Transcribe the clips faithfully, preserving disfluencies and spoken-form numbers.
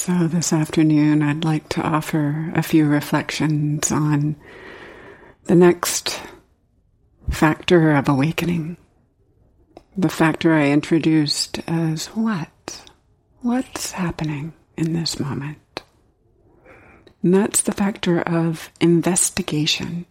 So this afternoon, I'd like to offer a few reflections on the next factor of awakening. The factor I introduced as what? What's happening in this moment? And that's the factor of investigation.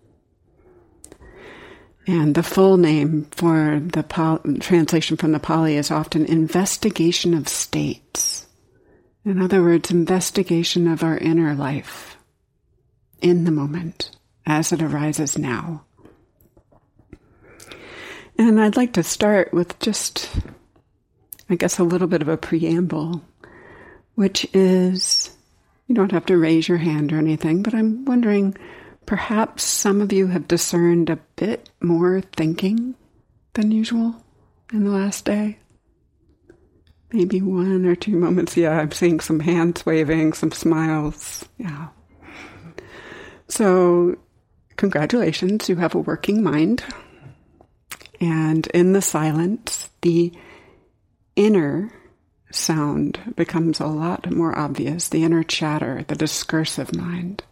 And the full name for the Pal- translation from the Pali is often investigation of states. In other words, investigation of our inner life in the moment as it arises now. And I'd like to start with just, I guess, a little bit of a preamble, which is, you don't have to raise your hand or anything, but I'm wondering, perhaps some of you have discerned a bit more thinking than usual in the last day. Maybe one or two moments. Yeah, I'm seeing some hands waving, some smiles. Yeah. So, congratulations, you have a working mind. And in the silence, the inner sound becomes a lot more obvious, the inner chatter, the discursive mind.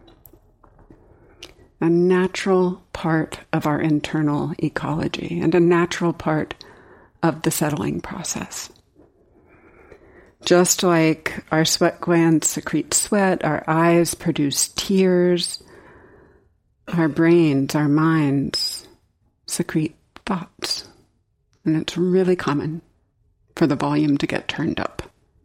A natural part of our internal ecology and a natural part of the settling process. Just like our sweat glands secrete sweat, our eyes produce tears, our brains, our minds secrete thoughts. And it's really common for the volume to get turned up.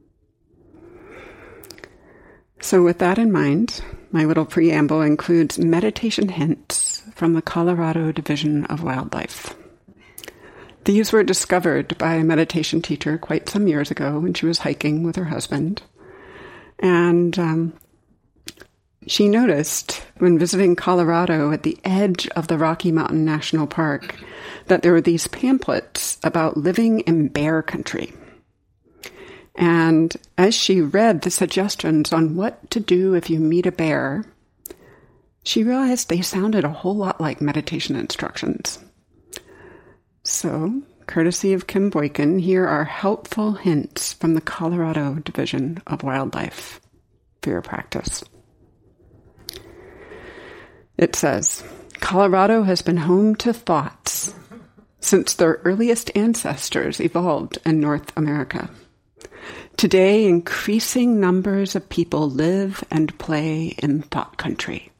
So with that in mind, my little preamble includes meditation hints from the Colorado Division of Wildlife. These were discovered by a meditation teacher quite some years ago when she was hiking with her husband. And um, she noticed when visiting Colorado at the edge of the Rocky Mountain National Park that there were these pamphlets about living in bear country. And as she read the suggestions on what to do if you meet a bear, she realized they sounded a whole lot like meditation instructions. So, courtesy of Kim Boykin, here are helpful hints from the Colorado Division of Wildlife for your practice. It says, Colorado has been home to thoughts since their earliest ancestors evolved in North America. Today, increasing numbers of people live and play in thought country.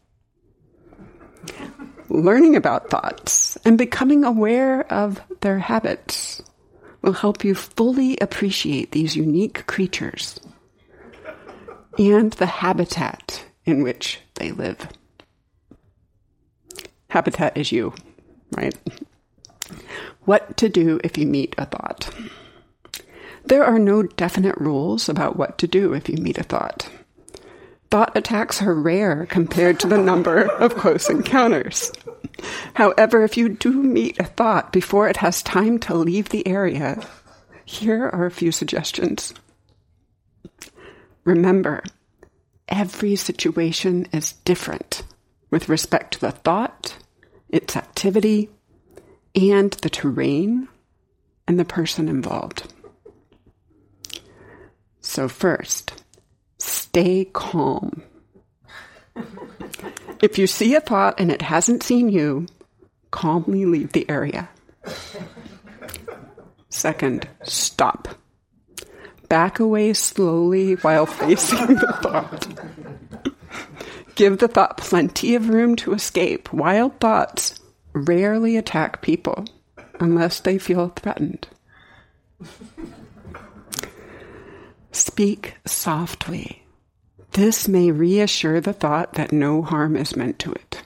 Learning about thoughts and becoming aware of their habits will help you fully appreciate these unique creatures and the habitat in which they live. Habitat is you, right? What to do if you meet a thought. There are no definite rules about what to do if you meet a thought. Thought attacks are rare compared to the number of close encounters. However, if you do meet a thought before it has time to leave the area, here are a few suggestions. Remember, every situation is different with respect to the thought, its activity, and the terrain and the person involved. So first, stay calm. If you see a thought and it hasn't seen you, calmly leave the area. Second, stop. Back away slowly while facing the thought. Give the thought plenty of room to escape. Wild thoughts rarely attack people unless they feel threatened. Speak softly. This may reassure the thought that no harm is meant to it.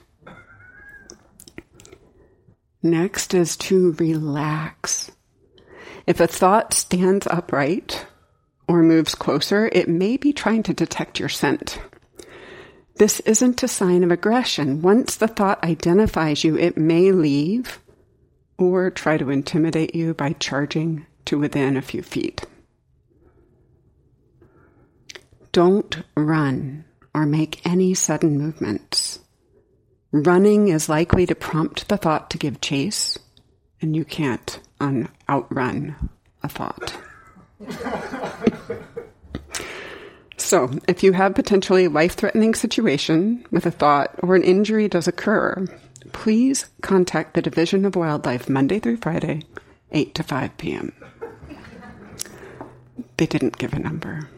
Next is to relax. If a thought stands upright or moves closer, it may be trying to detect your scent. This isn't a sign of aggression. Once the thought identifies you, it may leave or try to intimidate you by charging to within a few feet. Don't run or make any sudden movements. Running is likely to prompt the thought to give chase, and you can't un- outrun a thought. So, if you have potentially life-threatening situation with a thought or an injury does occur, please contact the Division of Wildlife Monday through Friday, eight to five p.m. They didn't give a number.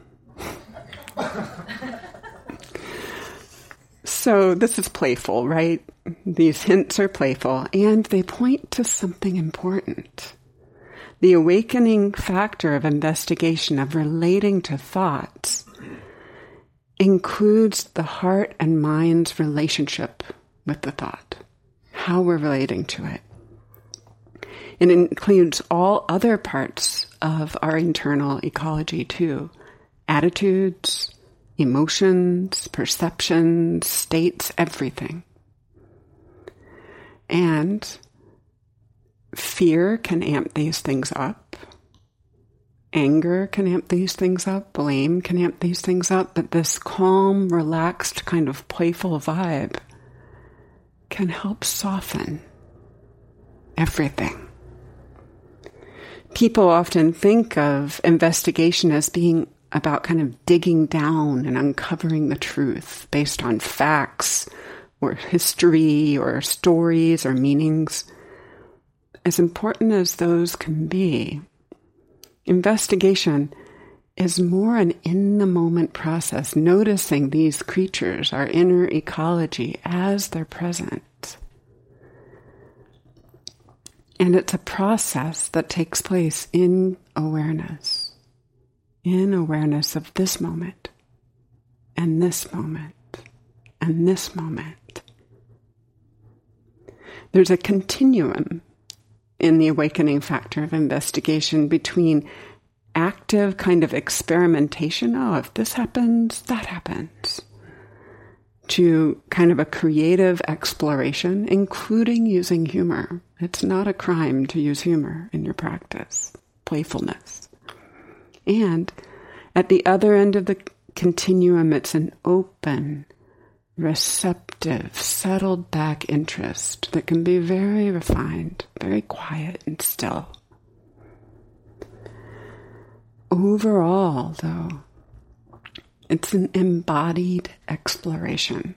So this is playful, right? These hints are playful, and they point to something important. The awakening factor of investigation, of relating to thoughts, includes the heart and mind's relationship with the thought, how we're relating to it. It includes all other parts of our internal ecology too. Attitudes, emotions, perceptions, states, everything. And fear can amp these things up. Anger can amp these things up. Blame can amp these things up. But this calm, relaxed, kind of playful vibe can help soften everything. People often think of investigation as being about kind of digging down and uncovering the truth based on facts or history or stories or meanings. As important as those can be, investigation is more an in-the-moment process, noticing these creatures, our inner ecology, as they're present. And it's a process that takes place in awareness, in awareness of this moment, and this moment, and this moment. There's a continuum in the awakening factor of investigation between active kind of experimentation, oh, if this happens, that happens, to kind of a creative exploration, including using humor. It's not a crime to use humor in your practice, playfulness. And at the other end of the continuum, it's an open, receptive, settled back interest that can be very refined, very quiet and still. Overall, though, it's an embodied exploration.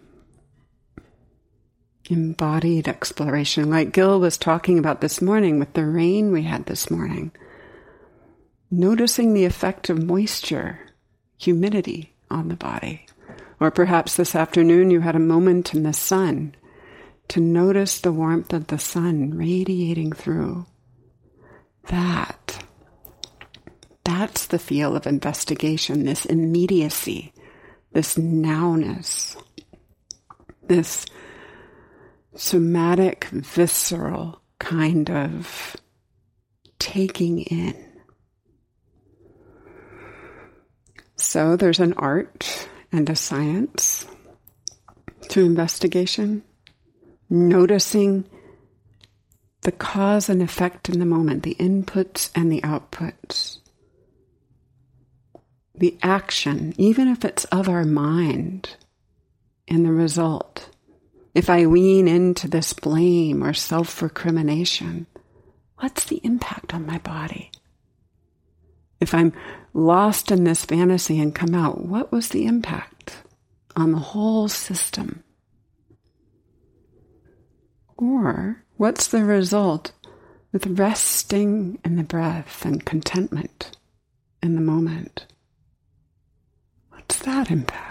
Embodied exploration, like Gil was talking about this morning with the rain we had this morning. Noticing the effect of moisture, humidity on the body. Or perhaps this afternoon you had a moment in the sun to notice the warmth of the sun radiating through. That, that's the feel of investigation, this immediacy, this nowness, this somatic, visceral kind of taking in. So there's an art and a science to investigation, noticing the cause and effect in the moment, the inputs and the outputs, the action, even if it's of our mind, and the result. If I lean into this blame or self-recrimination, what's the impact on my body? If I'm lost in this fantasy and come out, what was the impact on the whole system? Or what's the result with resting in the breath and contentment in the moment? What's that impact?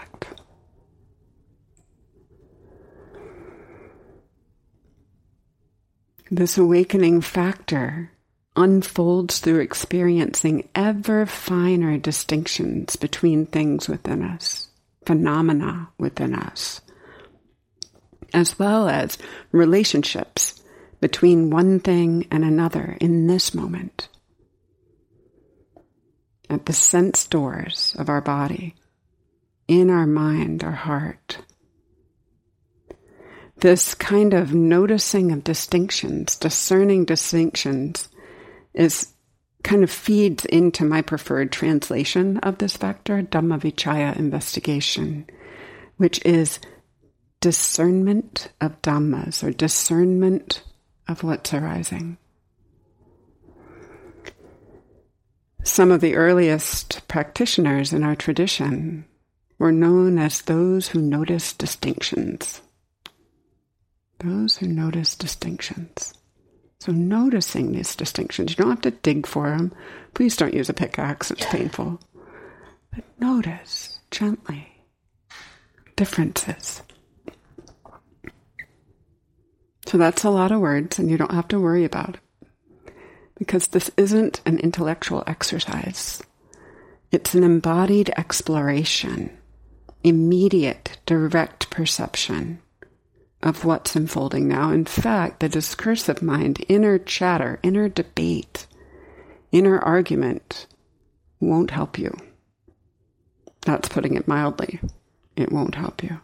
This awakening factor unfolds through experiencing ever finer distinctions between things within us, phenomena within us, as well as relationships between one thing and another in this moment, at the sense doors of our body, in our mind, our heart. This kind of noticing of distinctions, discerning distinctions, is kind of feeds into my preferred translation of this factor, Dhammavichaya investigation, which is discernment of Dhammas, or discernment of what's arising. Some of the earliest practitioners in our tradition We're known as those who notice distinctions. Those who notice distinctions. So noticing these distinctions, you don't have to dig for them. Please don't use a pickaxe, it's painful. But notice gently differences. So that's a lot of words, and you don't have to worry about it. Because this isn't an intellectual exercise. It's an embodied exploration, immediate, direct perception of what's unfolding now. In fact, the discursive mind, inner chatter, inner debate, inner argument won't help you. That's putting it mildly. It won't help you.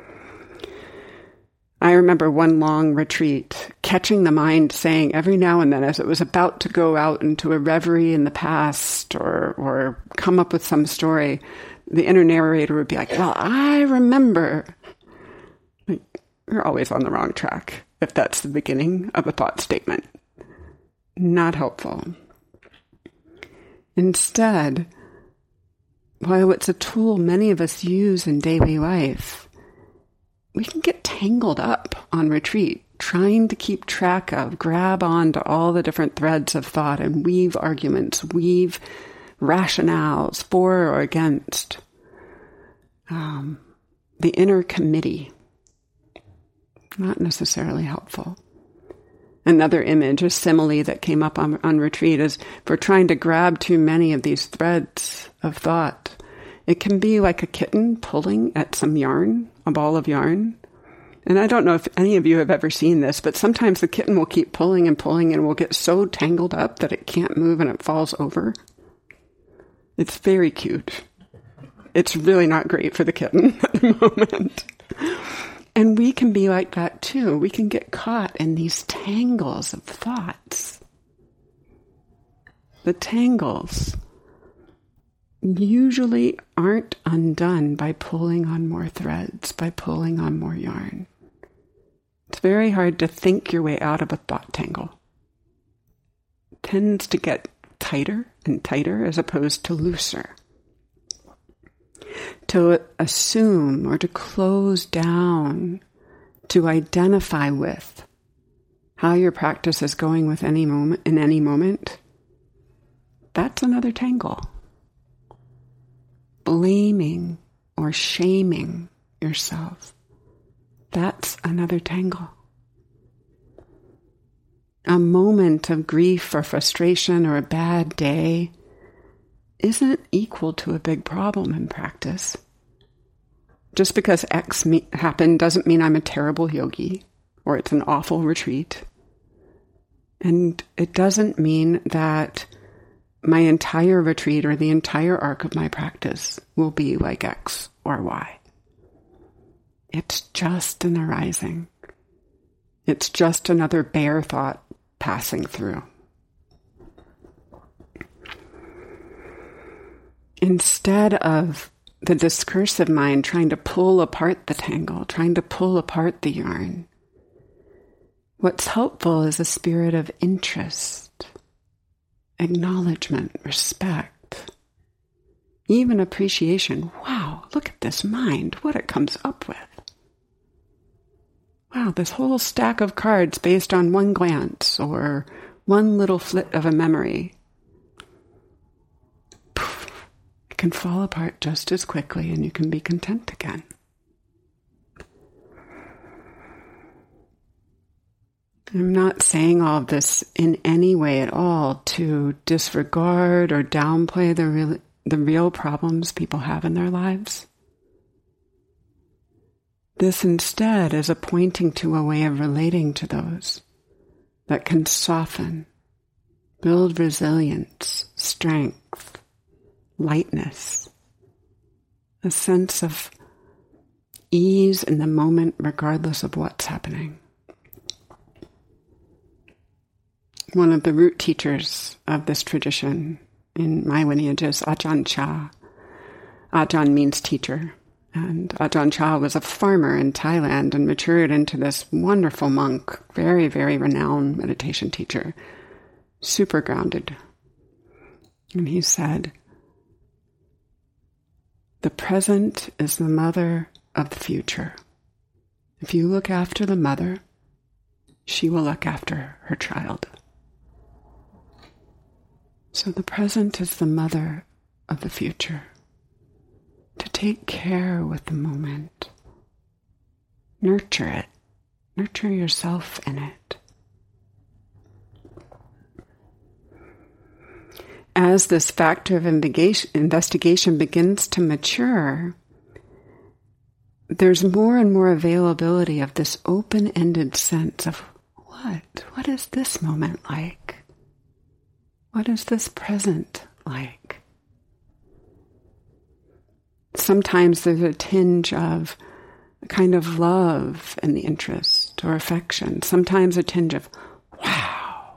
I remember one long retreat, catching the mind saying every now and then, as it was about to go out into a reverie in the past or, or come up with some story, the inner narrator would be like, well, I remember. Like, you're always on the wrong track if that's the beginning of a thought statement. Not helpful. Instead, while it's a tool many of us use in daily life, we can get tangled up on retreat, trying to keep track of, grab on to all the different threads of thought and weave arguments, weave rationales for or against. Um, the inner committee. Not necessarily helpful. Another image, a simile that came up on, on retreat is if we're trying to grab too many of these threads of thought, it can be like a kitten pulling at some yarn, a ball of yarn. And I don't know if any of you have ever seen this, but sometimes the kitten will keep pulling and pulling and will get so tangled up that it can't move and it falls over. It's very cute. It's really not great for the kitten at the moment. And we can be like that too. We can get caught in these tangles of thoughts. The tangles usually aren't undone by pulling on more threads, by pulling on more yarn. It's very hard to think your way out of a thought tangle. It tends to get tighter and tighter as opposed to looser. To assume or to close down, to identify with how your practice is going with any moment in any moment, that's another tangle. Blaming or shaming yourself, that's another tangle. A moment of grief or frustration or a bad day isn't equal to a big problem in practice. Just because X me- happened doesn't mean I'm a terrible yogi or it's an awful retreat. And it doesn't mean that my entire retreat or the entire arc of my practice will be like X or Y. It's just an arising. It's just another bare thought passing through. Instead of the discursive mind trying to pull apart the tangle, trying to pull apart the yarn, what's helpful is a spirit of interest, acknowledgement, respect, even appreciation. Wow, look at this mind, what it comes up with. Wow, this whole stack of cards based on one glance or one little flit of a memory. It can fall apart just as quickly and you can be content again. I'm not saying all of this in any way at all to disregard or downplay the real, the real problems people have in their lives. This instead is a pointing to a way of relating to those that can soften, build resilience, strength, lightness, a sense of ease in the moment regardless of what's happening. One of the root teachers of this tradition in my lineage is Ajahn Chah. Ajahn means teacher. And Ajahn Chah was a farmer in Thailand and matured into this wonderful monk, very, very renowned meditation teacher, super grounded. And he said, The present is the mother of the future. If you look after the mother, she will look after her child. So the present is the mother of the future. To take care with the moment. Nurture it. Nurture yourself in it. As this factor of investigation begins to mature, there's more and more availability of this open-ended sense of what? What is this moment like? What is this present like? Sometimes there's a tinge of a kind of love in the interest or affection. Sometimes a tinge of, wow.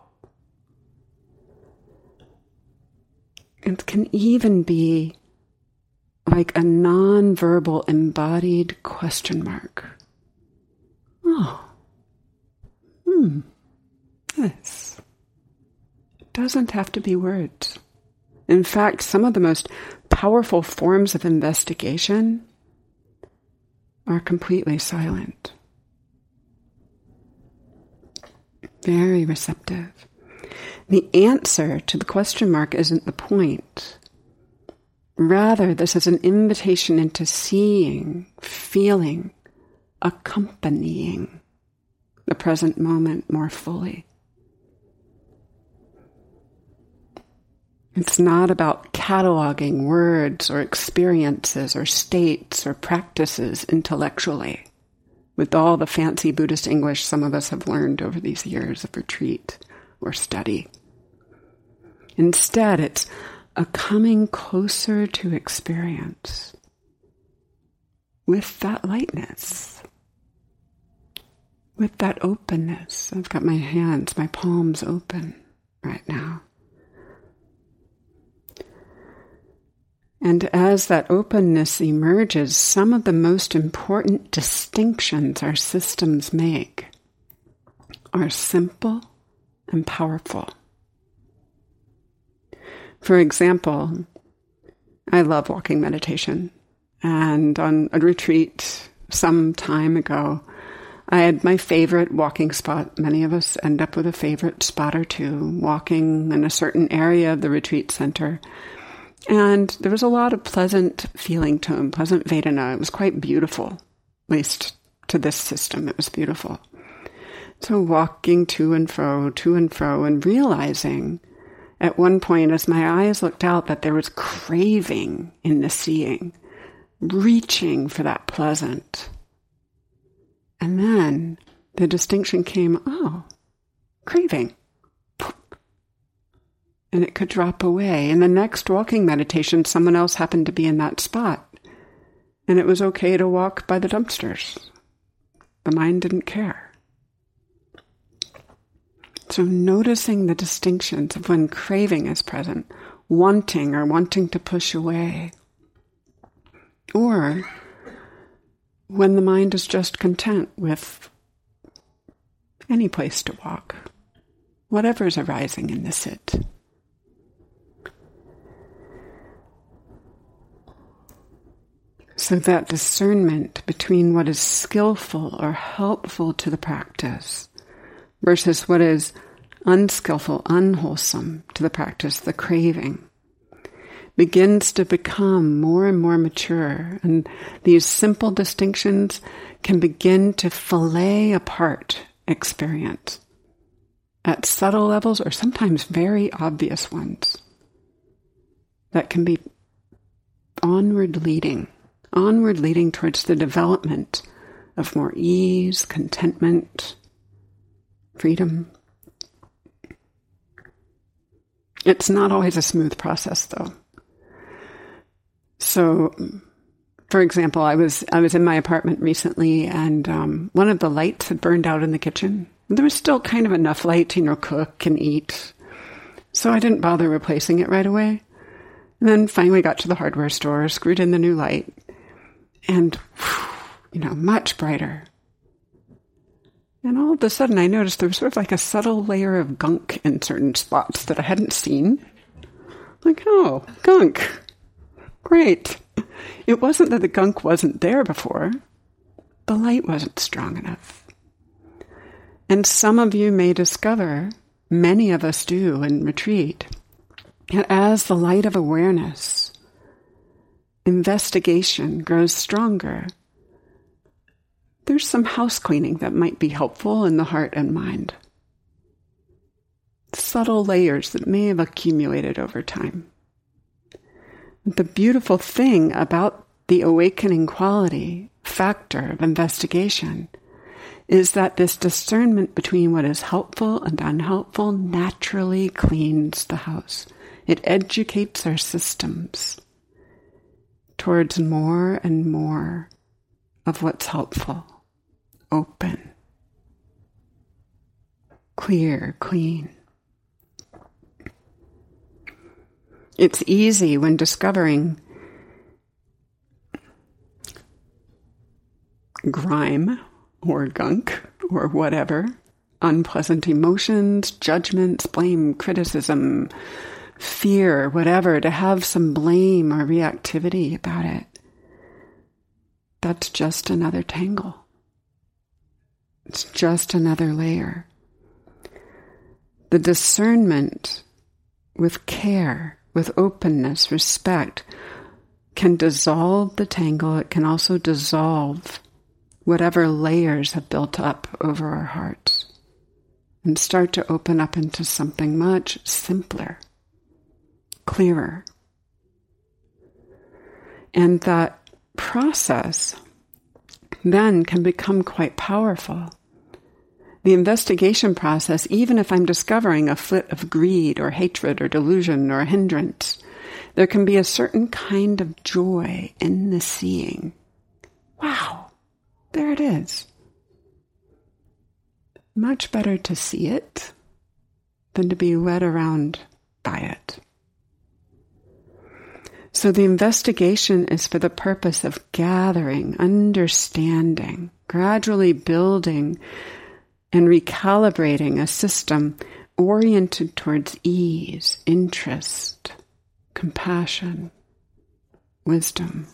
It can even be like a non-verbal embodied question mark. Oh, hmm, this. It doesn't have to be words. In fact, some of the most powerful forms of investigation are completely silent. Very receptive. The answer to the question mark isn't the point. Rather, this is an invitation into seeing, feeling, accompanying the present moment more fully. It's not about cataloging words or experiences or states or practices intellectually, with all the fancy Buddhist English some of us have learned over these years of retreat or study. Instead, it's a coming closer to experience with that lightness, with that openness. I've got my hands, my palms open right now. And as that openness emerges, some of the most important distinctions our systems make are simple and powerful. For example, I love walking meditation. And on a retreat some time ago, I had my favorite walking spot. Many of us end up with a favorite spot or two, walking in a certain area of the retreat center. And there was a lot of pleasant feeling to him, pleasant Vedana. It was quite beautiful, at least to this system, it was beautiful. So walking to and fro, to and fro, and realizing at one point as my eyes looked out that there was craving in the seeing, reaching for that pleasant. And then the distinction came, oh, craving. And it could drop away. In the next walking meditation, someone else happened to be in that spot. And it was okay to walk by the dumpsters. The mind didn't care. So noticing the distinctions of when craving is present, wanting or wanting to push away, or when the mind is just content with any place to walk, whatever is arising in the sit. So that discernment between what is skillful or helpful to the practice versus what is unskillful, unwholesome to the practice, the craving, begins to become more and more mature. And these simple distinctions can begin to fillet apart experience at subtle levels or sometimes very obvious ones that can be onward leading. Onward leading towards the development of more ease, contentment, freedom. It's not always a smooth process, though. So, for example, I was I was in my apartment recently, and um, one of the lights had burned out in the kitchen. There was still kind of enough light to, you know, cook and eat, so I didn't bother replacing it right away. And then finally got to the hardware store, screwed in the new light. And, you know, much brighter. And all of a sudden I noticed there was sort of like a subtle layer of gunk in certain spots that I hadn't seen. Like, oh, gunk. Great. It wasn't that the gunk wasn't there before. The light wasn't strong enough. And some of you may discover, many of us do in retreat, that as the light of awareness, investigation grows stronger, there's some house cleaning that might be helpful in the heart and mind. Subtle layers that may have accumulated over time. The beautiful thing about the awakening quality factor of investigation is that this discernment between what is helpful and unhelpful naturally cleans the house. It educates our systems towards more and more of what's helpful, open, clear, clean. It's easy when discovering grime or gunk or whatever, unpleasant emotions, judgments, blame, criticism, fear, whatever, to have some blame or reactivity about it. That's just another tangle. It's just another layer. The discernment with care, with openness, respect, can dissolve the tangle. It can also dissolve whatever layers have built up over our hearts and start to open up into something much simpler, clearer. And that process then can become quite powerful. The investigation process, even if I'm discovering a flit of greed or hatred or delusion or a hindrance, there can be a certain kind of joy in the seeing. Wow, there it is. Much better to see it than to be led around by it. So the investigation is for the purpose of gathering, understanding, gradually building and recalibrating a system oriented towards ease, interest, compassion, wisdom.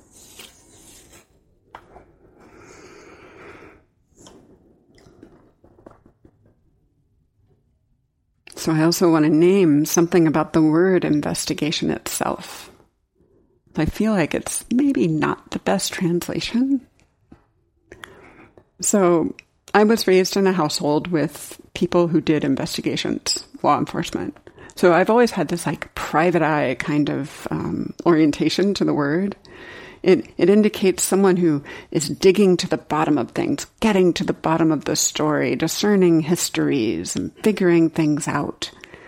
So I also want to name something about the word investigation itself. I feel like it's maybe not the best translation. So I was raised in a household with people who did investigations, law enforcement. So I've always had this like private eye kind of um, orientation to the word. It it indicates someone who is digging to the bottom of things, getting to the bottom of the story, discerning histories and figuring things out.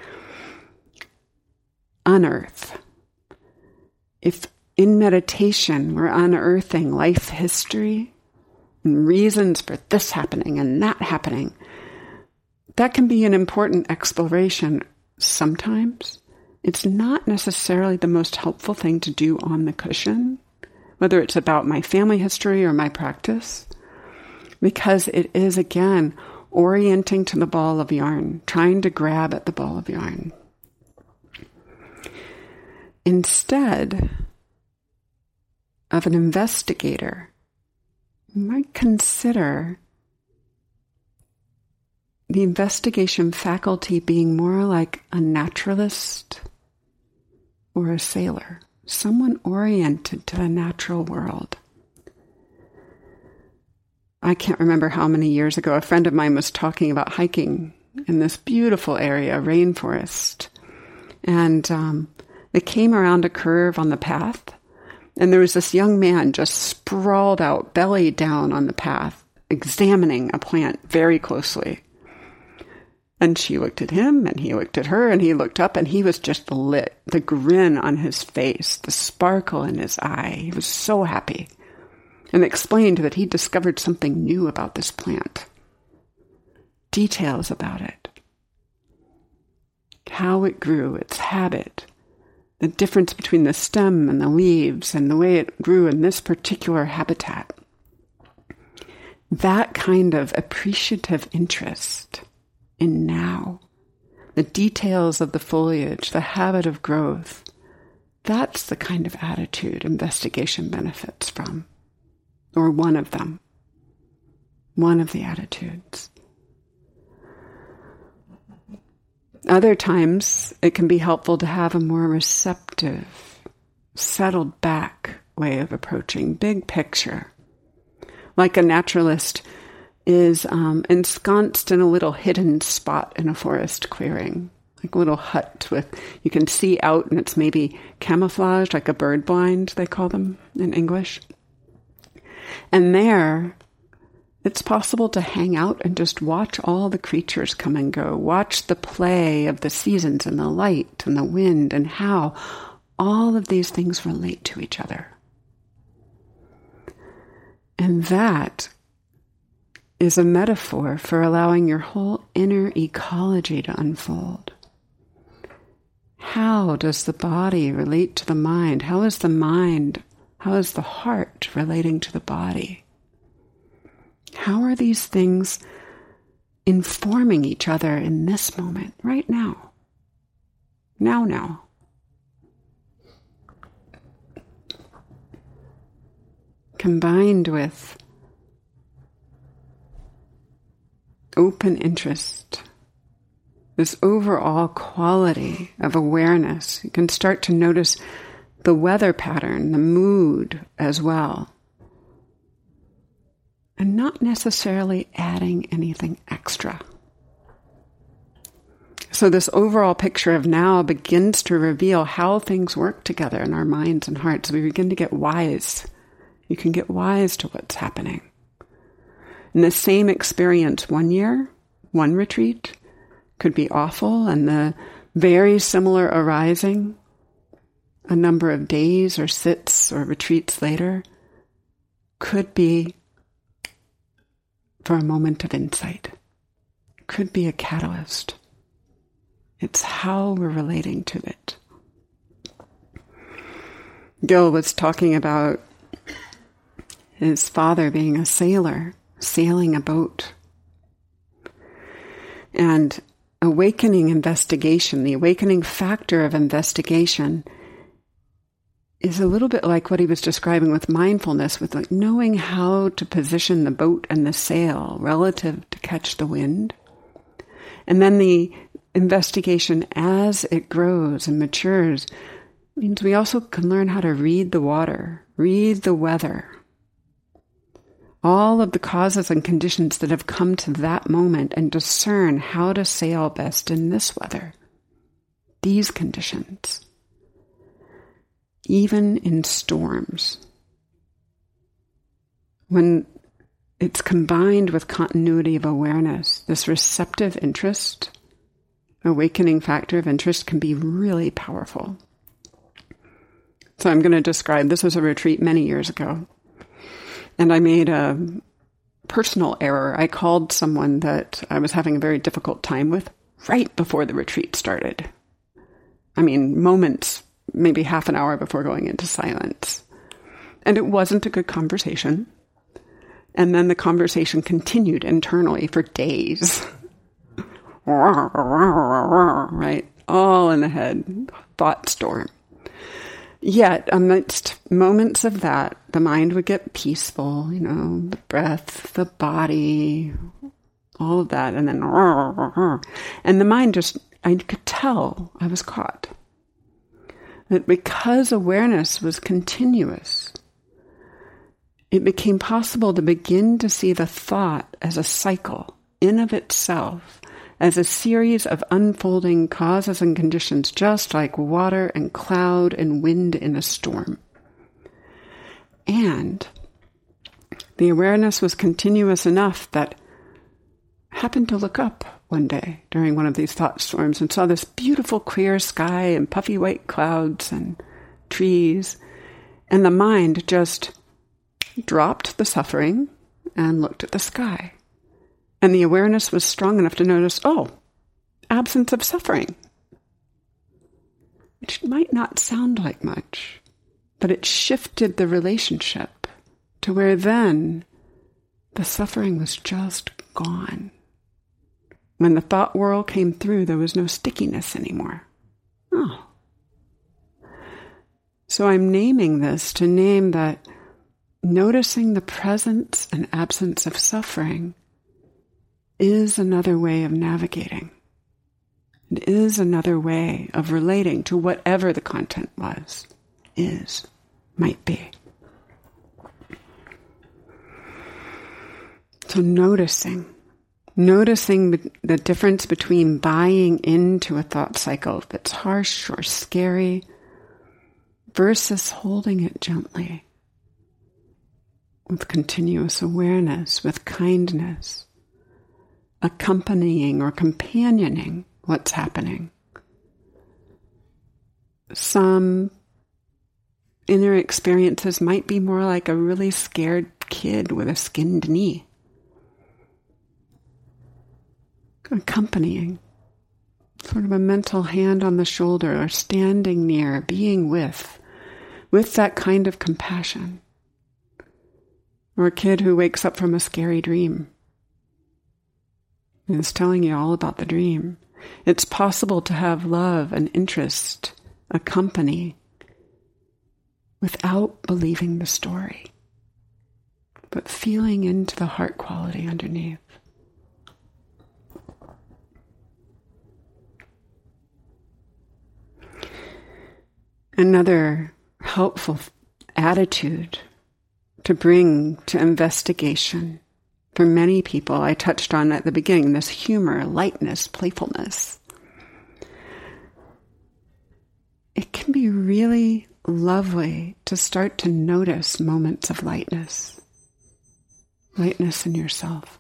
Unearth. If in meditation we're unearthing life history and reasons for this happening and that happening, that can be an important exploration sometimes. It's not necessarily the most helpful thing to do on the cushion, whether it's about my family history or my practice, because it is, again, orienting to the ball of yarn, trying to grab at the ball of yarn. Instead of an investigator, you might consider the investigation faculty being more like a naturalist or a sailor, someone oriented to the natural world. I can't remember how many years ago, a friend of mine was talking about hiking in this beautiful area, rainforest. And um, they came around a curve on the path, and there was this young man just sprawled out, belly down on the path, examining a plant very closely. And she looked at him, and he looked at her, and he looked up, and he was just lit. The grin on his face, the sparkle in his eye. He was so happy. And explained that he discovered something new about this plant. Details about it. How it grew, its habit. The difference between the stem and the leaves, and the way it grew in this particular habitat. That kind of appreciative interest in now, the details of the foliage, the habit of growth, That's the kind of attitude investigation benefits from, or one of them, one of the attitudes. Other times, it can be helpful to have a more receptive, settled back way of approaching, big picture. Like a naturalist is um, ensconced in a little hidden spot in a forest clearing, like a little hut with, you can see out and it's maybe camouflaged, like a bird blind, they call them in English. And there, it's possible to hang out and just watch all the creatures come and go, watch the play of the seasons and the light and the wind and how all of these things relate to each other. And that is a metaphor for allowing your whole inner ecology to unfold. How does the body relate to the mind? How is the mind, how is the heart relating to the body? How are these things informing each other in this moment, right now? Now, now. Combined with open interest, this overall quality of awareness, you can start to notice the weather pattern, the mood as well. And not necessarily adding anything extra. So this overall picture of now begins to reveal how things work together in our minds and hearts. We begin to get wise. You can get wise to what's happening. In the same experience one year, one retreat, could be awful, and the very similar arising a number of days or sits or retreats later could be for a moment of insight, could be a catalyst. It's how we're relating to it. Gil was talking about his father being a sailor, sailing a boat. And awakening investigation, the awakening factor of investigation, is a little bit like what he was describing with mindfulness, with like knowing how to position the boat and the sail relative to catch the wind. And then the investigation as it grows and matures means we also can learn how to read the water, read the weather. All of the causes and conditions that have come to that moment, and discern how to sail best in this weather, these conditions, even in storms. When it's combined with continuity of awareness, this receptive interest, awakening factor of interest, can be really powerful. So I'm going to describe, this was a retreat many years ago. And I made a personal error. I called someone that I was having a very difficult time with right before the retreat started. I mean, moments, maybe half an hour before going into silence. And it wasn't a good conversation. And then the conversation continued internally for days. Right? All in the head. Thought storm. Yet, amidst moments of that, the mind would get peaceful, you know, the breath, the body, all of that, and then, and the mind just, I could tell I was caught. That because awareness was continuous, it became possible to begin to see the thought as a cycle in of itself, as a series of unfolding causes and conditions, just like water and cloud and wind in a storm. And the awareness was continuous enough that I happened to look up one day during one of these thought storms and saw this beautiful clear sky and puffy white clouds and trees, and the mind just dropped the suffering and looked at the sky. And the awareness was strong enough to notice, oh, absence of suffering. Which might not sound like much, but it shifted the relationship to where then the suffering was just gone. When the thought whirl came through, there was no stickiness anymore. Oh. So I'm naming this to name that noticing the presence and absence of suffering is another way of navigating. It is another way of relating to whatever the content was, is, might be. So noticing, noticing the difference between buying into a thought cycle that's harsh or scary versus holding it gently with continuous awareness, with kindness, accompanying or companioning what's happening. Some inner experiences might be more like a really scared kid with a skinned knee. Accompanying, sort of a mental hand on the shoulder or standing near, being with, with that kind of compassion. Or a kid who wakes up from a scary dream and is telling you all about the dream. It's possible to have love and interest accompany without believing the story, but feeling into the heart quality underneath. Another helpful attitude to bring to investigation for many people, I touched on at the beginning, this humor, lightness, playfulness. It can be really lovely to start to notice moments of lightness, lightness in yourself,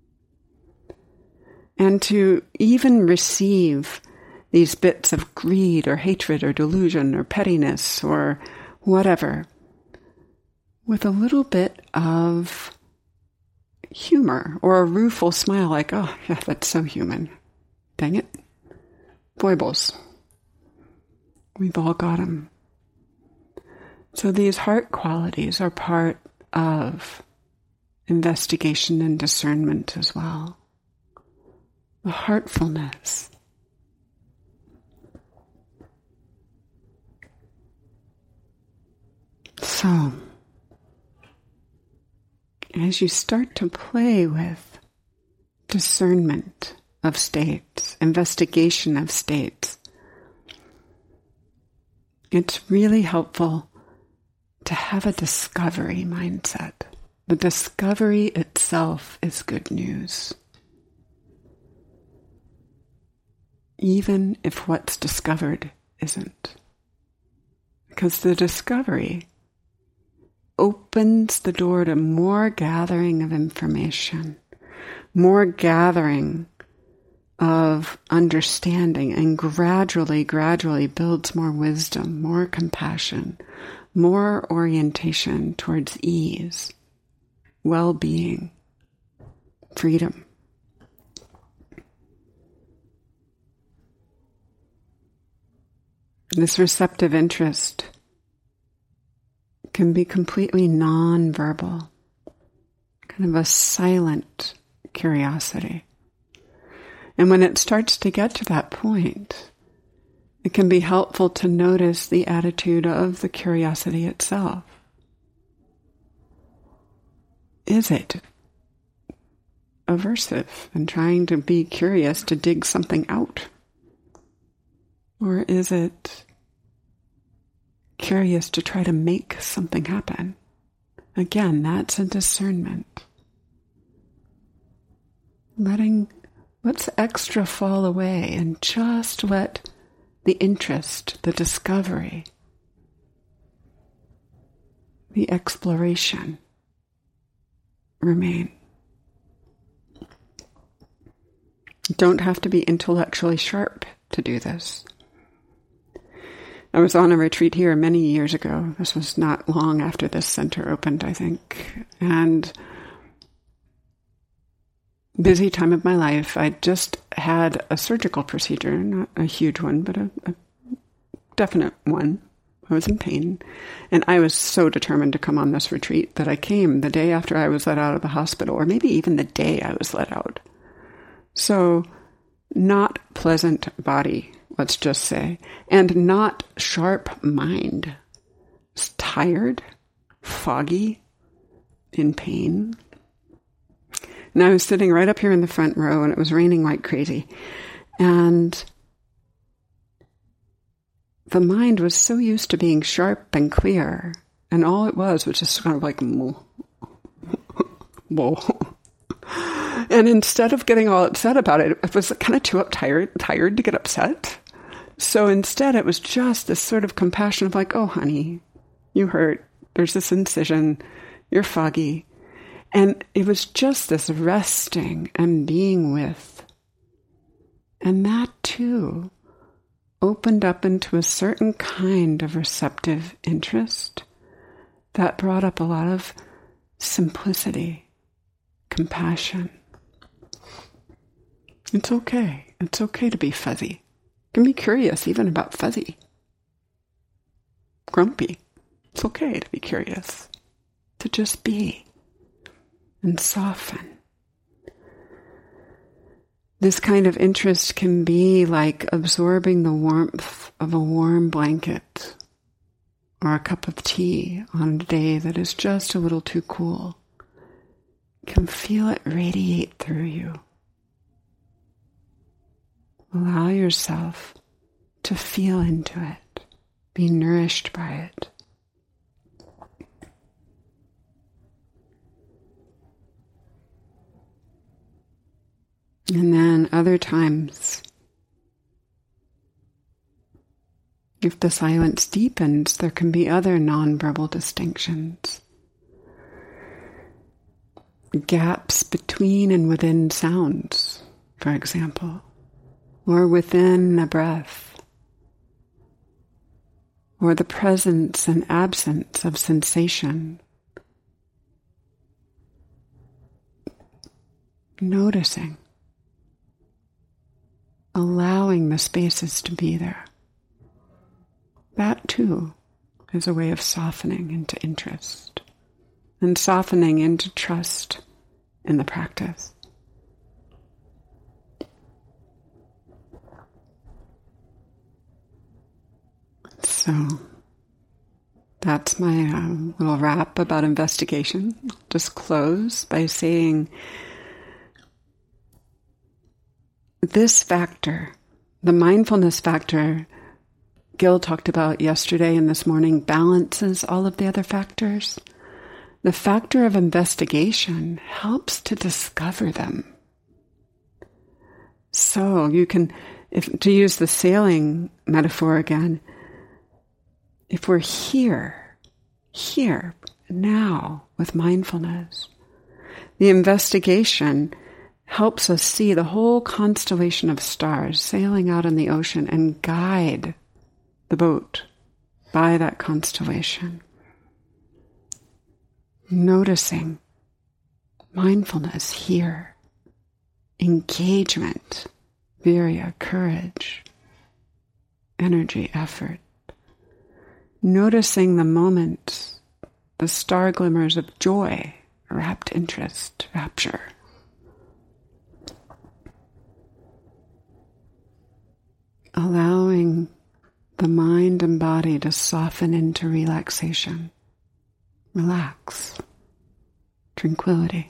and to even receive these bits of greed or hatred or delusion or pettiness or whatever with a little bit of humor or a rueful smile like, oh, yeah, that's so human. Dang it. Foibles. We've all got them. So these heart qualities are part of investigation and discernment as well. The heartfulness. So, as you start to play with discernment of states, investigation of states, it's really helpful to have a discovery mindset. The discovery itself is good news. Even if what's discovered isn't. Because the discovery opens the door to more gathering of information, more gathering of understanding, and gradually, gradually builds more wisdom, more compassion, more orientation towards ease, well-being, freedom. This receptive interest can be completely non-verbal, kind of a silent curiosity. And when it starts to get to that point, it can be helpful to notice the attitude of the curiosity itself. Is it aversive and trying to be curious to dig something out? Or is it curious to try to make something happen? Again, that's a discernment. Letting what's extra fall away and just let the interest, the discovery, the exploration remain. You don't have to be intellectually sharp to do this. I was on a retreat here many years ago. This was not long after this center opened, I think. And busy time of my life. I just had a surgical procedure, not a huge one, but a, a definite one. I was in pain. And I was so determined to come on this retreat that I came the day after I was let out of the hospital, or maybe even the day I was let out. So, not pleasant body, let's just say, and not sharp mind. was tired, foggy, in pain. And I was sitting right up here in the front row, and it was raining like crazy. And the mind was so used to being sharp and clear, and all it was was just kind of like, whoa. And instead of getting all upset about it, it was kind of too up tired, tired to get upset. So instead, it was just this sort of compassion of like, oh, honey, you hurt. There's this incision. You're foggy. And it was just this resting and being with. And that, too, opened up into a certain kind of receptive interest that brought up a lot of simplicity, compassion. It's okay. It's okay to be fuzzy. You can be curious even about fuzzy. Grumpy. It's okay to be curious. To just be. And soften. This kind of interest can be like absorbing the warmth of a warm blanket or a cup of tea on a day that is just a little too cool. You can feel it radiate through you. Allow yourself to feel into it. Be nourished by it. And then other times, if the silence deepens, there can be other nonverbal distinctions. Gaps between and within sounds, for example, or within a breath, or the presence and absence of sensation. Noticing. Allowing the spaces to be there. That, too, is a way of softening into interest and softening into trust in the practice. So, that's my uh, little wrap about investigation. I'll just close by saying this factor, the mindfulness factor Gil talked about yesterday and this morning, balances all of the other factors. The factor of investigation helps to discover them. So you can, if to use the sailing metaphor again, if we're here, here, now, with mindfulness, the investigation helps us see the whole constellation of stars sailing out in the ocean and guide the boat by that constellation. Noticing mindfulness here, engagement, virya, courage, energy, effort. Noticing the moments, the star glimmers of joy, rapt interest, rapture. Allowing the mind and body to soften into relaxation. Relax. Tranquility.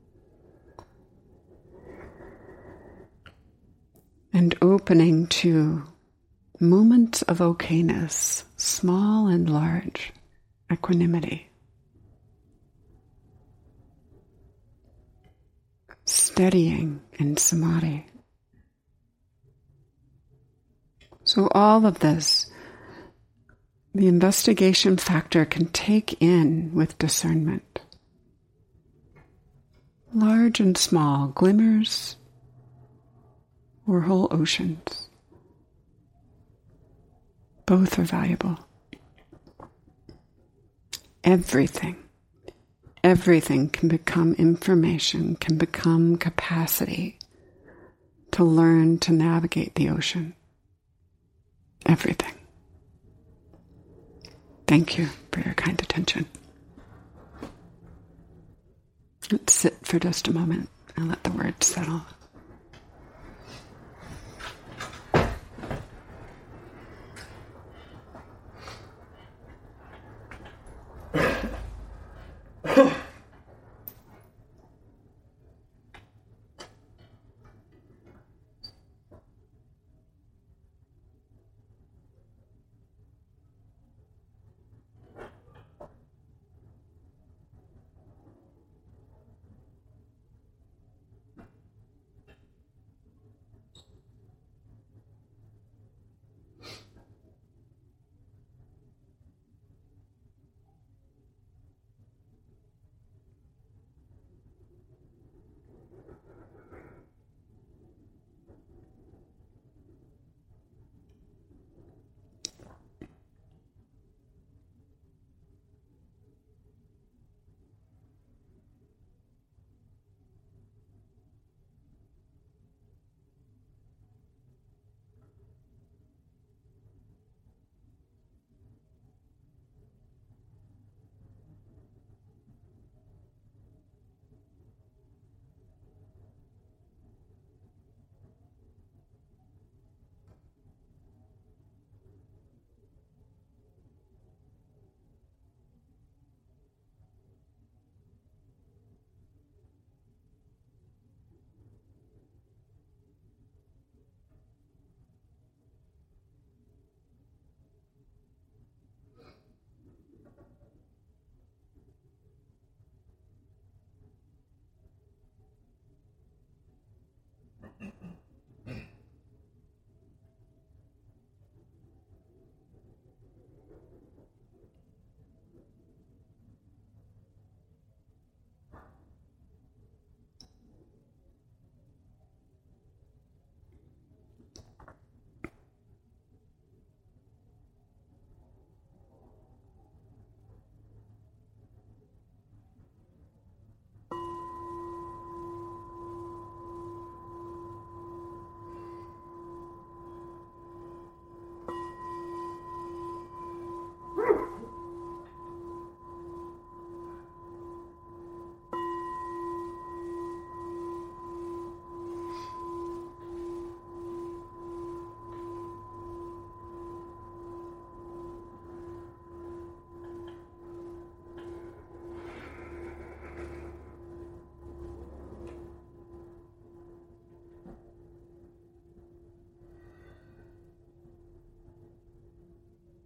And opening to moments of okayness, small and large, equanimity. Steadying in samadhi. So all of this, the investigation factor can take in with discernment. Large and small, glimmers or whole oceans. Both are valuable. Everything, everything can become information, can become capacity to learn to navigate the ocean. Everything. Thank you for your kind attention. Let's sit for just a moment and let the words settle.